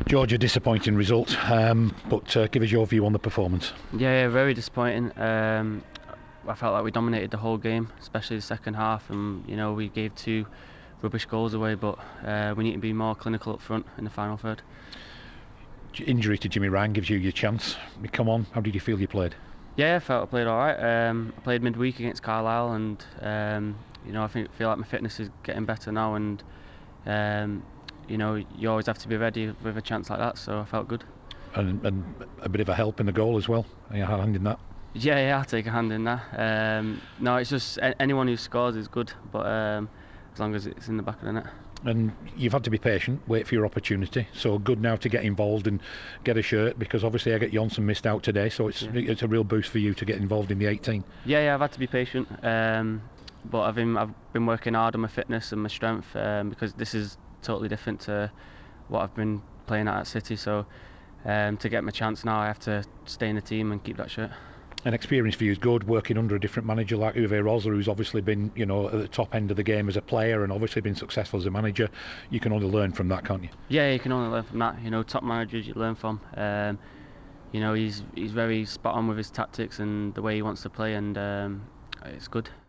George, a disappointing result, but give us your view on the performance. Yeah, very disappointing. I felt like we dominated the whole game, especially the second half, and we gave two rubbish goals away. But we need to be more clinical up front in the final third. Injury to Jimmy Ryan gives you your chance. Come on, how did you feel you played? Yeah, I felt I played all right. I played midweek against Carlisle, and I feel like my fitness is getting better now, and you always have to be ready with a chance like that. So I felt good. And a bit of a help in the goal as well. Are you hand in that? Yeah, I take a hand in that. No, it's just anyone who scores is good, but as long as it's in the back of the net. And you've had to be patient, wait for your opportunity. So good now to get involved and get a shirt, because obviously Eggert Johnson missed out today. So it's a real boost for you to get involved in the 18. Yeah, I've had to be patient, but I've been working hard on my fitness and my strength, because this is totally different to what I've been playing at City. So to get my chance now, I have to stay in the team and keep that shirt. An experience for you is good, working under a different manager like Uwe Rosler, who's obviously been, at the top end of the game as a player and obviously been successful as a manager. You can only learn from that, can't you? Yeah, you can only learn from that. Top managers you learn from. He's very spot on with his tactics and the way he wants to play, and it's good.